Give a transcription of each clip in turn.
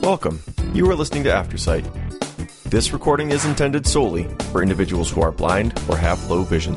Welcome. You are listening to Aftersight. This recording is intended solely for individuals who are blind or have low vision.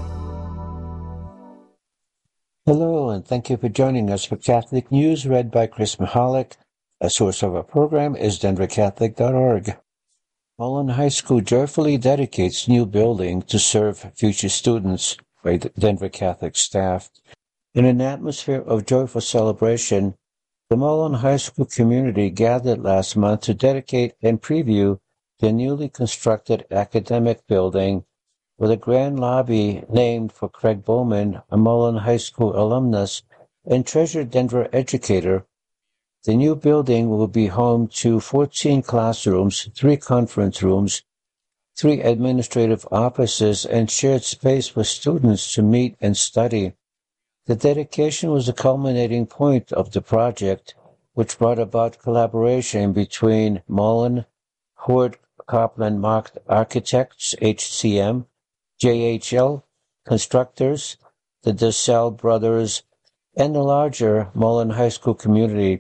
Hello, and thank you for joining us for Catholic News, read by Chris Mahalik. A source of our program is denvercatholic.org. Mullen High School joyfully dedicates new building to serve future students by the Denver Catholic staff. In an atmosphere of joyful celebration, the Mullen High School community gathered last month to dedicate and preview the newly constructed academic building with a grand lobby named for Craig Bowman, a Mullen High School alumnus and treasured Denver educator. The new building will be home to 14 classrooms, 3 conference rooms, 3 administrative offices, and shared space for students to meet and study. The dedication was the culminating point of the project, which brought about collaboration between Mullen, Howard Copland Architects, HCM, JHL Constructors, the DeSalle Brothers, and the larger Mullen High School community.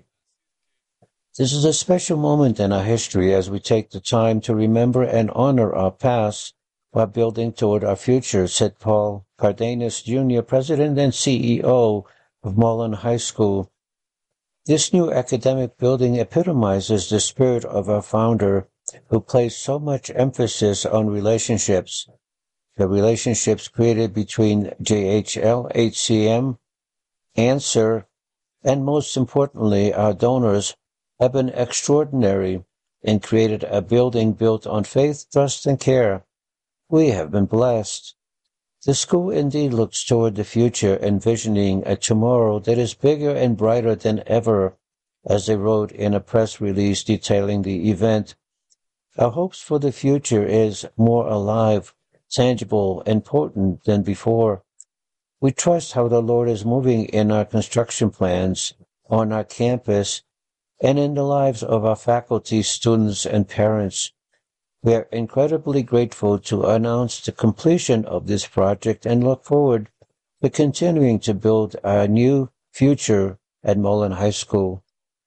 This is a special moment in our history as we take the time to remember and honor our past while building toward our future, said Paul Cardenas Jr., President and CEO of Mullen High School. This new academic building epitomizes the spirit of our founder, who placed so much emphasis on relationships. The relationships created between JHL, HCM, Answer, and most importantly, our donors, have been extraordinary and created a building built on faith, trust, and care. We have been blessed. The school indeed looks toward the future, envisioning a tomorrow that is bigger and brighter than ever, as they wrote in a press release detailing the event. Our hopes for the future is more alive, tangible, and potent than before. We trust how the Lord is moving in our construction plans, on our campus, and in the lives of our faculty, students, and parents. We are incredibly grateful to announce the completion of this project and look forward to continuing to build our new future at Mullen High School.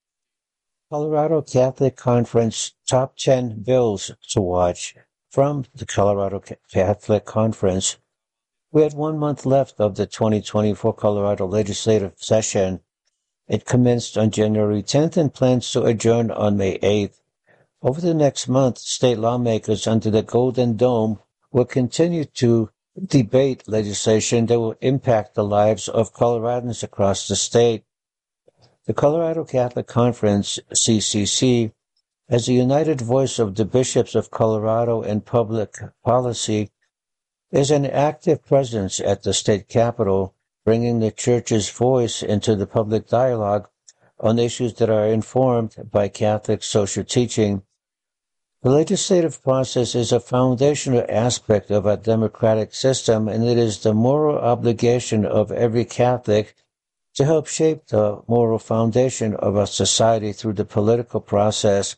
Colorado Catholic Conference Top 10 Bills to Watch from the Colorado Catholic Conference. We had 1 month left of the 2024 Colorado legislative session. It commenced on January 10th and plans to adjourn on May 8th. Over the next month, state lawmakers under the Golden Dome will continue to debate legislation that will impact the lives of Coloradans across the state. The Colorado Catholic Conference, CCC, as the united voice of the bishops of Colorado and public policy, is an active presence at the state capitol, bringing the church's voice into the public dialogue on issues that are informed by Catholic social teaching. The legislative process is a foundational aspect of our democratic system, and it is the moral obligation of every Catholic to help shape the moral foundation of our society through the political process.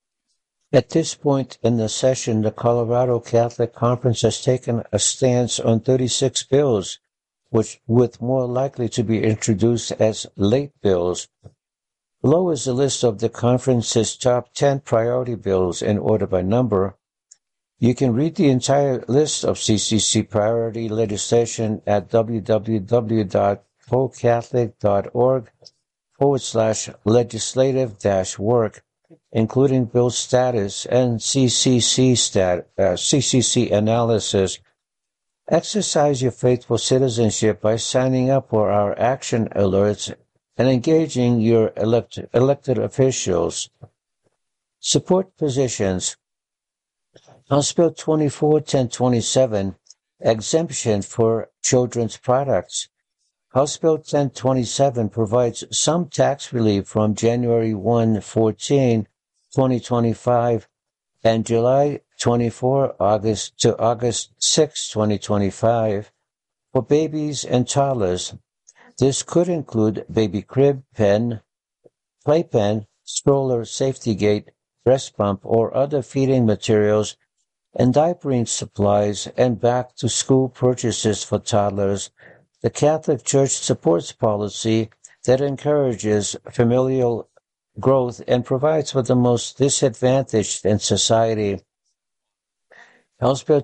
At this point in the session, the Colorado Catholic Conference has taken a stance on 36 bills, with more likely to be introduced as late bills. Below is a list of the conference's top 10 priority bills in order by number. You can read the entire list of CCC priority legislation at www.cocatholic.org/legislative-work, including bill status and CCC analysis. Exercise your faithful citizenship by signing up for our action alerts and engaging your elected officials. Support positions. House Bill 24-1027, exemption for children's products. House Bill 1027 provides some tax relief from January 1, 2025 and July 24 to August 6, 2025 for babies and toddlers. This could include baby crib, pen, playpen, stroller, safety gate, breast pump, or other feeding materials, and diapering supplies and back-to-school purchases for toddlers. The Catholic Church supports policy that encourages familial growth and provides for the most disadvantaged in society. House Bill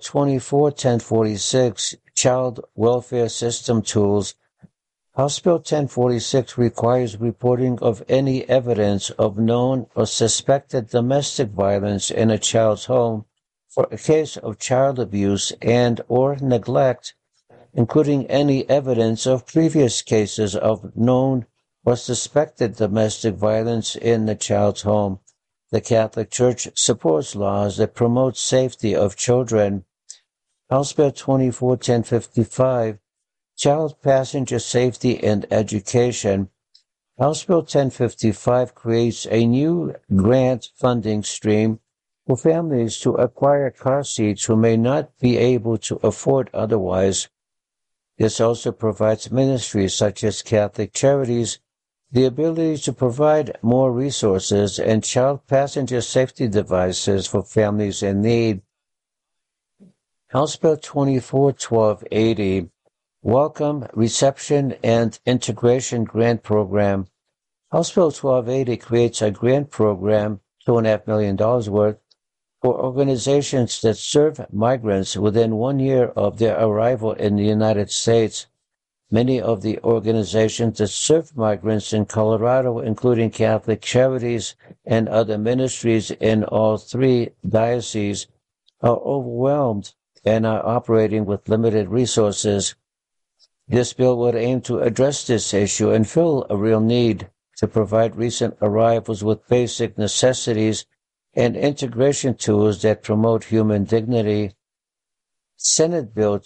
24-1046, Child Welfare System Tools. House Bill 1046 requires reporting of any evidence of known or suspected domestic violence in a child's home for a case of child abuse and or neglect, including any evidence of previous cases of known or suspected domestic violence in the child's home. The Catholic Church supports laws that promote safety of children. House Bill 24-1055, Child Passenger Safety and Education. House Bill 1055 creates a new grant funding stream for families to acquire car seats who may not be able to afford otherwise. This also provides ministries such as Catholic Charities the ability to provide more resources and child passenger safety devices for families in need. House Bill 24-1280, Welcome, Reception, and Integration Grant Program. House Bill 1280 creates a grant program, $2.5 million worth, for organizations that serve migrants within 1 year of their arrival in the United States. Many of the organizations that serve migrants in Colorado, including Catholic Charities and other ministries in all three dioceses, are overwhelmed and are operating with limited resources. This bill would aim to address this issue and fill a real need to provide recent arrivals with basic necessities and integration tools that promote human dignity. Senate Bill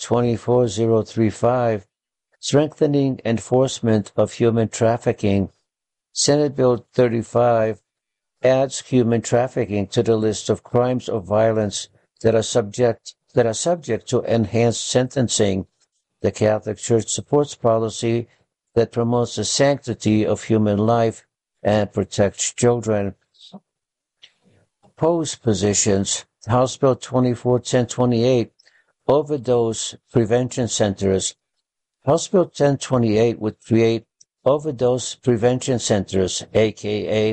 24035, Strengthening Enforcement of Human Trafficking. Senate Bill 35 adds human trafficking to the list of crimes of violence that are subject to enhanced sentencing. The Catholic Church supports policy that promotes the sanctity of human life and protects children. Opposed positions. House Bill 24-1028, Overdose Prevention Centers. House Bill 1028 would create overdose prevention centers, aka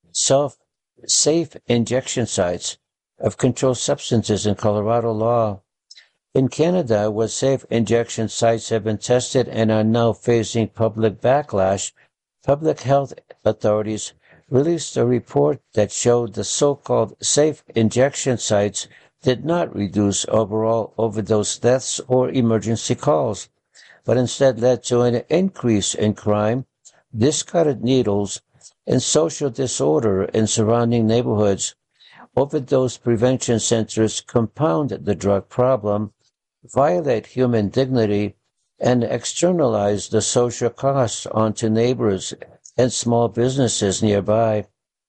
safe injection sites of controlled substances in Colorado law. In Canada, where safe injection sites have been tested and are now facing public backlash, public health authorities released a report that showed the so-called safe injection sites did not reduce overall overdose deaths or emergency calls, but instead led to an increase in crime, discarded needles, and social disorder in surrounding neighborhoods. Overdose prevention centers compound the drug problem, violate human dignity, and externalize the social costs onto neighbors and small businesses nearby.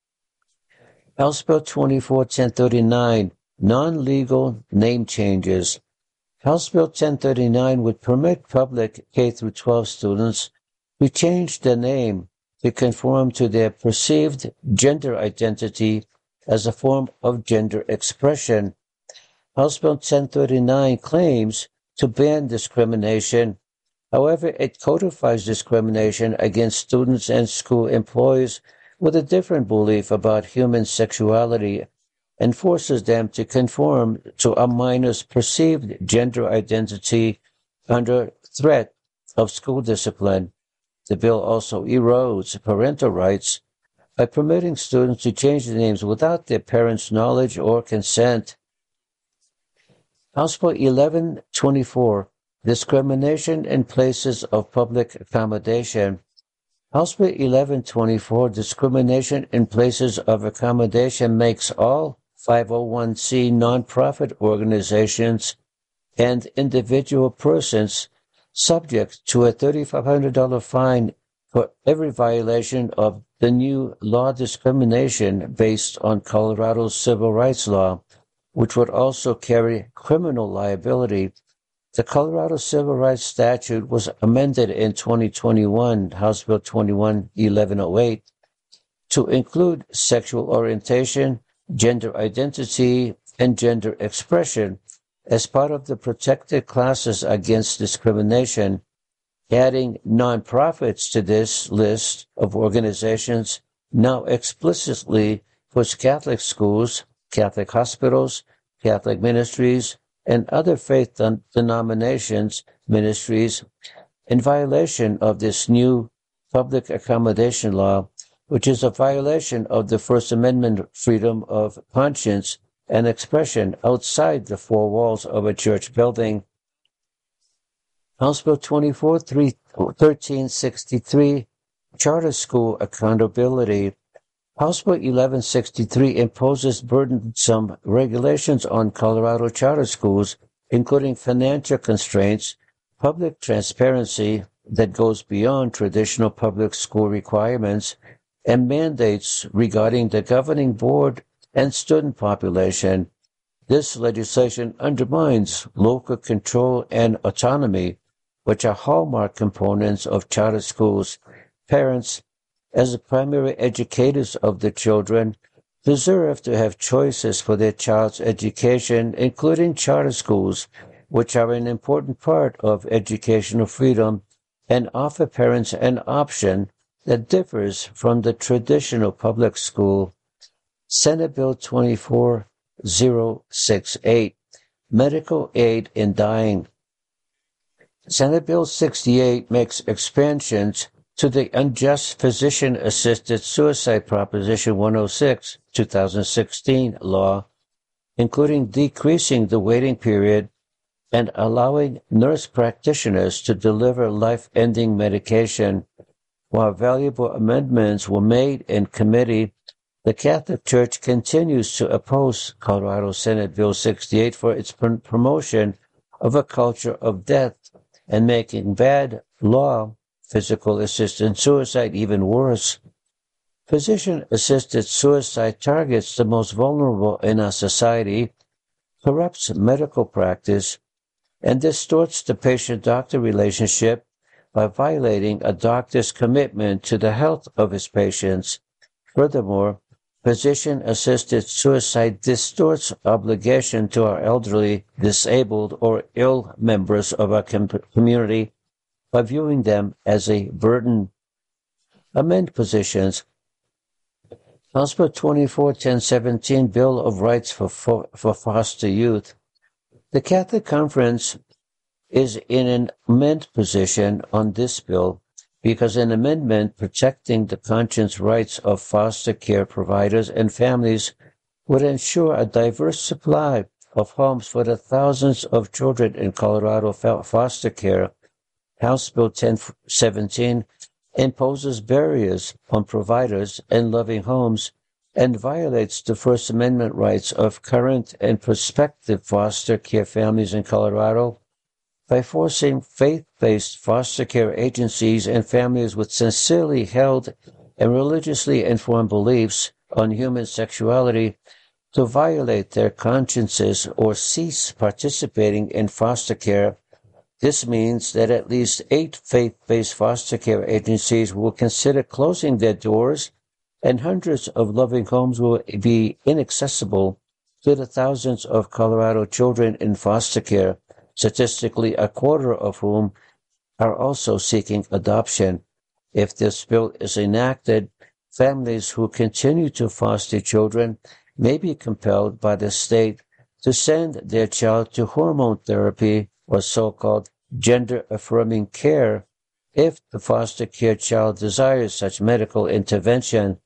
House Bill 24-1039, Non-Legal Name Changes. House Bill 1039 would permit public K-12 students to change their name to conform to their perceived gender identity as a form of gender expression. House Bill 1039 claims to ban discrimination. However, it codifies discrimination against students and school employees with a different belief about human sexuality and forces them to conform to a minor's perceived gender identity under threat of school discipline. The bill also erodes parental rights by permitting students to change their names without their parents' knowledge or consent. House Bill 1124, Discrimination in Places of Public Accommodation. House Bill 1124, Discrimination in Places of Accommodation, makes all 501c nonprofit organizations and individual persons subject to a $3,500 fine for every violation of the new law discrimination based on Colorado's civil rights law, which would also carry criminal liability. The Colorado Civil Rights Statute was amended in 2021, House Bill 21-1108, to include sexual orientation, gender identity, and gender expression as part of the protected classes against discrimination, adding nonprofits to this list of organizations now explicitly puts Catholic schools, Catholic hospitals, Catholic ministries, and other faith denominations ministries in violation of this new public accommodation law, which is a violation of the First Amendment freedom of conscience and expression outside the four walls of a church building. House Bill 1363, Charter School Accountability. House Bill 1163 imposes burdensome regulations on Colorado charter schools, including financial constraints, public transparency that goes beyond traditional public school requirements, and mandates regarding the governing board and student population. This legislation undermines local control and autonomy, which are hallmark components of charter schools. Parents, as the primary educators of the children, deserve to have choices for their child's education, including charter schools, which are an important part of educational freedom and offer parents an option that differs from the traditional public school. Senate Bill 24068, Medical Aid in Dying. Senate Bill 68 makes expansions to the Unjust Physician-Assisted Suicide Proposition 106, 2016 law, including decreasing the waiting period and allowing nurse practitioners to deliver life-ending medication. While valuable amendments were made in committee, the Catholic Church continues to oppose Colorado Senate Bill 68 for its promotion of a culture of death and making bad law, physical-assisted suicide, even worse. Physician-assisted suicide targets the most vulnerable in our society, corrupts medical practice, and distorts the patient-doctor relationship by violating a doctor's commitment to the health of his patients. Furthermore, physician-assisted suicide distorts obligation to our elderly, disabled, or ill members of our community by viewing them as a burden. Amend positions. House Bill 24-1017, Bill of Rights for Foster Youth. The Catholic Conference is in an amend position on this bill because an amendment protecting the conscience rights of foster care providers and families would ensure a diverse supply of homes for the thousands of children in Colorado foster care. House Bill 1017 imposes barriers on providers and loving homes and violates the First Amendment rights of current and prospective foster care families in Colorado by forcing faith-based foster care agencies and families with sincerely held and religiously informed beliefs on human sexuality to violate their consciences or cease participating in foster care. This means that at least 8 faith-based foster care agencies will consider closing their doors, and hundreds of loving homes will be inaccessible to the thousands of Colorado children in foster care, statistically a quarter of whom are also seeking adoption. If this bill is enacted, families who continue to foster children may be compelled by the state to send their child to hormone therapy or so-called gender-affirming care if the foster care child desires such medical intervention.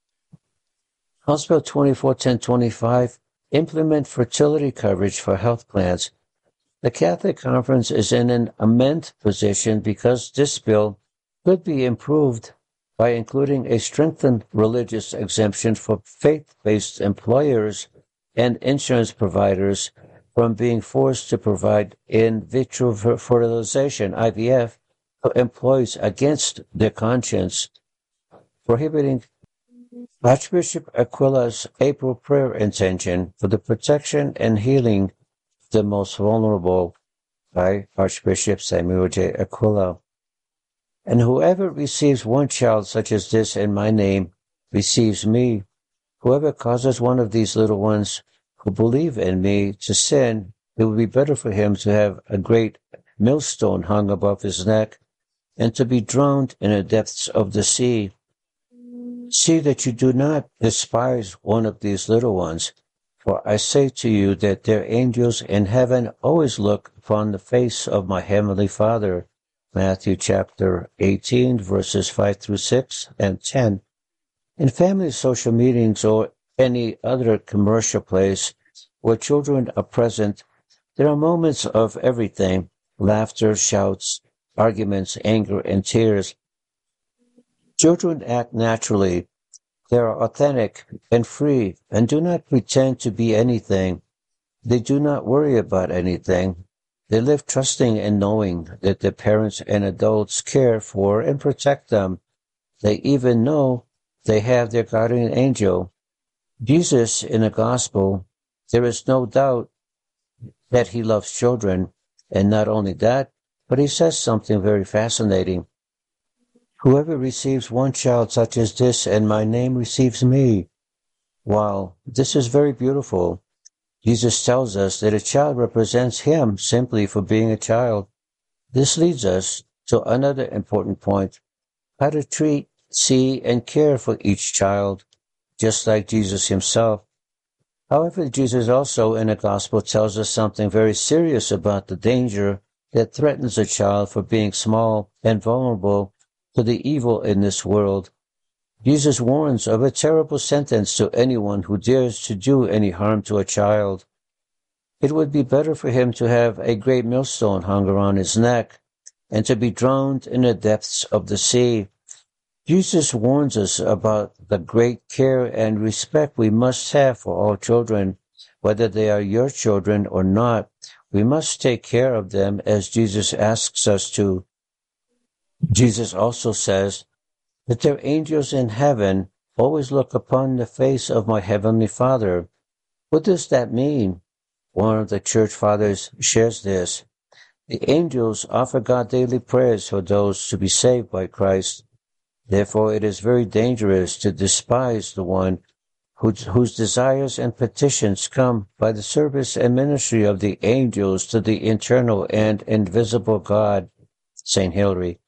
House Bill 24-1025, Implement fertility coverage for health plans. The Catholic Conference is in an amend position because this bill could be improved by including a strengthened religious exemption for faith-based employers and insurance providers from being forced to provide in vitro fertilization, IVF, to employees against their conscience, prohibiting Archbishop Aquila's April prayer intention for the protection and healing of the most vulnerable by Archbishop Samuel J. Aquila. And whoever receives one child such as this in my name receives me. Whoever causes one of these little ones who believe in me to sin, it would be better for him to have a great millstone hung above his neck and to be drowned in the depths of the sea. See that you do not despise one of these little ones, for I say to you that their angels in heaven always look upon the face of my heavenly Father. Matthew chapter 18, verses 5 through 6 and 10. In family social meetings or any other commercial place where children are present, there are moments of everything: laughter, shouts, arguments, anger, and tears. Children act naturally. They are authentic and free and do not pretend to be anything. They do not worry about anything. They live trusting and knowing that their parents and adults care for and protect them. They even know they have their guardian angel. Jesus, in the gospel, there is no doubt that he loves children, and not only that, but he says something very fascinating. Whoever receives one child such as this in my name receives me. Wow, this is very beautiful. Jesus tells us that a child represents him simply for being a child. This leads us to another important point: how to treat, see, and care for each child, just like Jesus himself. However, Jesus also in the gospel tells us something very serious about the danger that threatens a child for being small and vulnerable to the evil in this world. Jesus warns of a terrible sentence to anyone who dares to do any harm to a child. It would be better for him to have a great millstone hung around his neck and to be drowned in the depths of the sea. Jesus warns us about the great care and respect we must have for all children. Whether they are your children or not, we must take care of them as Jesus asks us to. Jesus also says that their angels in heaven always look upon the face of my heavenly Father. What does that mean? One of the church fathers shares this. The angels offer God daily prayers for those to be saved by Christ. Therefore, it is very dangerous to despise the one whose desires and petitions come by the service and ministry of the angels to the eternal and invisible God. St. Hilary.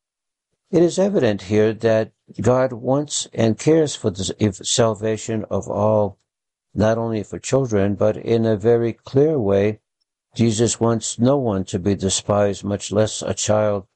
It is evident here that God wants and cares for the salvation of all, not only for children, but in a very clear way. Jesus wants no one to be despised, much less a child.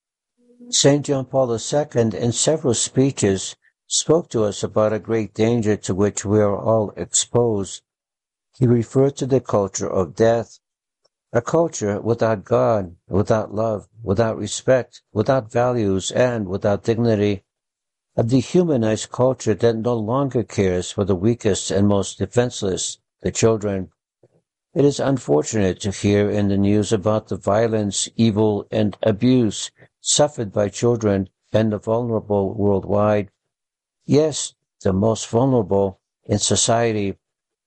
St. John Paul II, in several speeches, spoke to us about a great danger to which we are all exposed. He referred to the culture of death, a culture without God, without love, without respect, without values, and without dignity. A dehumanized culture that no longer cares for the weakest and most defenseless, the children. It is unfortunate to hear in the news about the violence, evil, and abuse suffered by children and the vulnerable worldwide. Yes, the most vulnerable in society.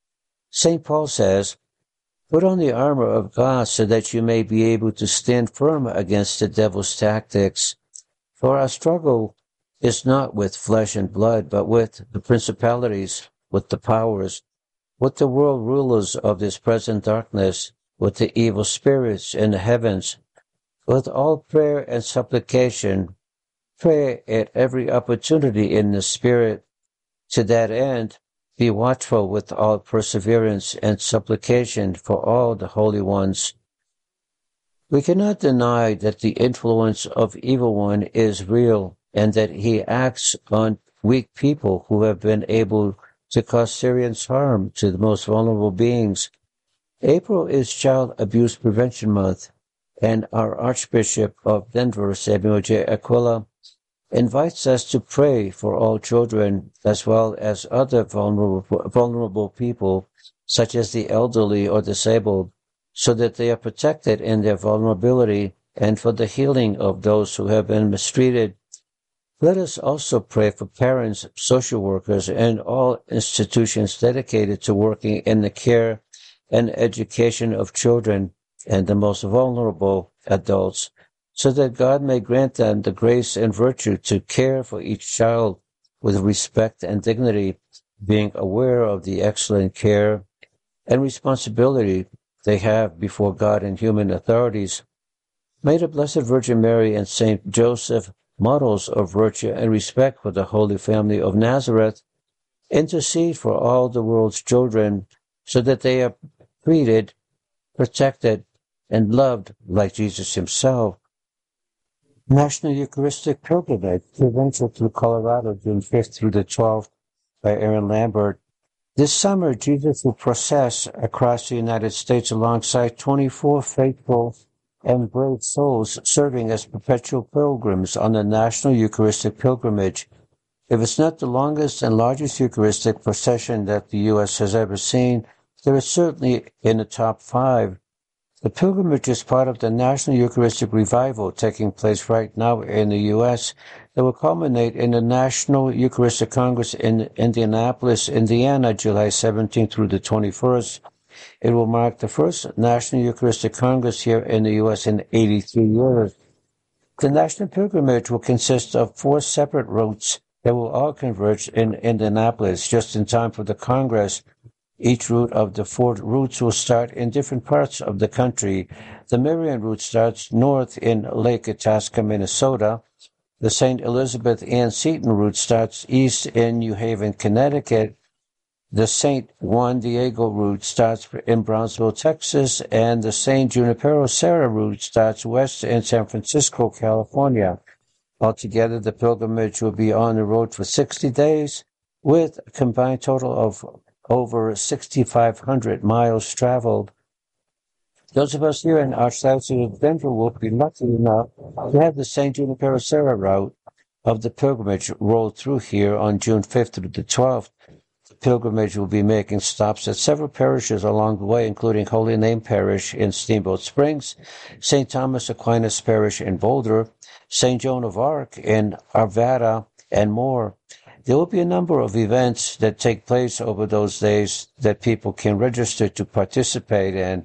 St. Paul says, "Put on the armor of God so that you may be able to stand firm against the devil's tactics. For our struggle is not with flesh and blood, but with the principalities, with the powers, with the world rulers of this present darkness, with the evil spirits in the heavens. With all prayer and supplication, pray at every opportunity in the Spirit. To that end, be watchful with all perseverance and supplication for all the holy ones." We cannot deny that the influence of evil one is real and that he acts on weak people who have been able to cause serious harm to the most vulnerable beings. April is Child Abuse Prevention Month, and our Archbishop of Denver, Samuel J. Aquila, invites us to pray for all children as well as other vulnerable people, such as the elderly or disabled, so that they are protected in their vulnerability and for the healing of those who have been mistreated. Let us also pray for parents, social workers, and all institutions dedicated to working in the care and education of children and the most vulnerable adults, so that God may grant them the grace and virtue to care for each child with respect and dignity, being aware of the excellent care and responsibility they have before God and human authorities. May the Blessed Virgin Mary and Saint Joseph models of virtue and respect for the Holy Family of Nazareth, intercede for all the world's children so that they are treated, protected, and loved like Jesus himself. National Eucharistic Pilgrimage, Provincial through Colorado, June 5th through the 12th, by Aaron Lambert. This summer, Jesus will process across the United States alongside 24 faithful and brave souls serving as perpetual pilgrims on the National Eucharistic Pilgrimage. If it's not the longest and largest Eucharistic procession that the U.S. has ever seen, there is certainly in the top 5. The pilgrimage is part of the National Eucharistic Revival taking place right now in the U.S. that will culminate in the National Eucharistic Congress in Indianapolis, Indiana, July 17th through the 21st. It will mark the first National Eucharistic Congress here in the U.S. in 83 years. The National Pilgrimage will consist of 4 separate routes that will all converge in Indianapolis just in time for the Congress. Each route of the 4 routes will start in different parts of the country. The Marian route starts north in Lake Itasca, Minnesota. The St. Elizabeth Ann Seton route starts east in New Haven, Connecticut. The St. Juan Diego route starts in Brownsville, Texas, and the St. Junipero Serra route starts west in San Francisco, California. Altogether, the pilgrimage will be on the road for 60 days, with a combined total of over 6,500 miles traveled. Those of us here in Archdiocese of Denver will be lucky enough to have the St. Junipero Serra route of the pilgrimage rolled through here on June 5th through the 12th. The pilgrimage will be making stops at several parishes along the way, including Holy Name Parish in Steamboat Springs, St. Thomas Aquinas Parish in Boulder, St. Joan of Arc in Arvada, and more. There will be a number of events that take place over those days that people can register to participate in.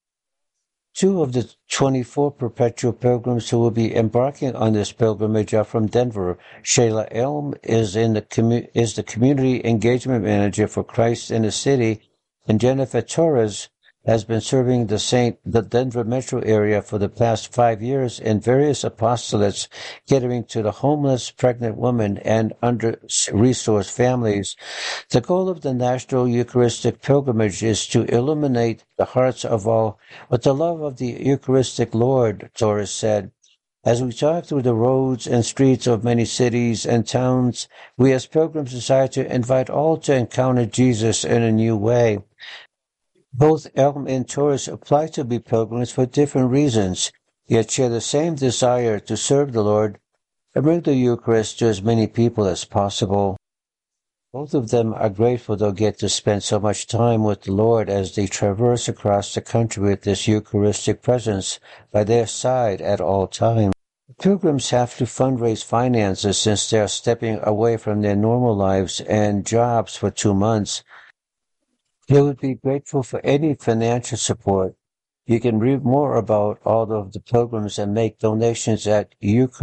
2 of the 24 perpetual pilgrims who will be embarking on this pilgrimage are from Denver. Shayla Elm is the Community Engagement Manager for Christ in the City, and Jennifer Torres has been serving the Denver metro area for the past 5 years in various apostolates catering to the homeless, pregnant women, and under-resourced families. The goal of the National Eucharistic Pilgrimage is to illuminate the hearts of all with the love of the Eucharistic Lord, Torres said. As we talk through the roads and streets of many cities and towns, we as pilgrims desire to invite all to encounter Jesus in a new way. Both Elm and Torres apply to be pilgrims for different reasons, yet share the same desire to serve the Lord and bring the Eucharist to as many people as possible. Both of them are grateful they'll get to spend so much time with the Lord as they traverse across the country with this Eucharistic presence by their side at all times. Pilgrims have to fundraise finances since they are stepping away from their normal lives and jobs for 2 months. They would be grateful for any financial support. You can read more about all of the pilgrims and make donations at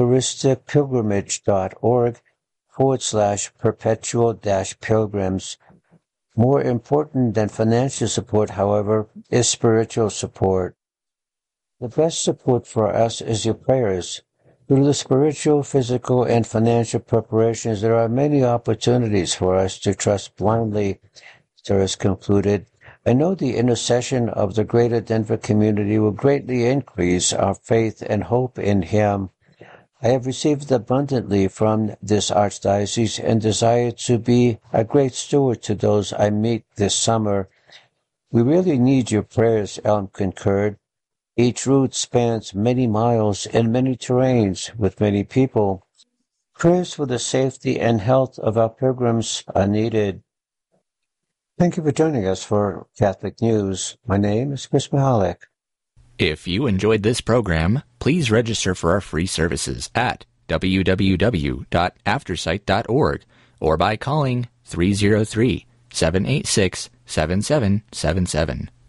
eucharisticpilgrimage.org/perpetual-pilgrims. More important than financial support, however, is spiritual support. The best support for us is your prayers. Through the spiritual, physical, and financial preparations, there are many opportunities for us to trust blindly. Torres concluded, I know the intercession of the greater Denver community will greatly increase our faith and hope in Him. I have received abundantly from this archdiocese and desire to be a great steward to those I meet this summer. We really need your prayers, Elm concurred. Each route spans many miles and many terrains with many people. Prayers for the safety and health of our pilgrims are needed. Thank you for joining us for Catholic News. My name is Chris Mahalik. If you enjoyed this program, please register for our free services at www.aftersight.org or by calling 303-786-7777.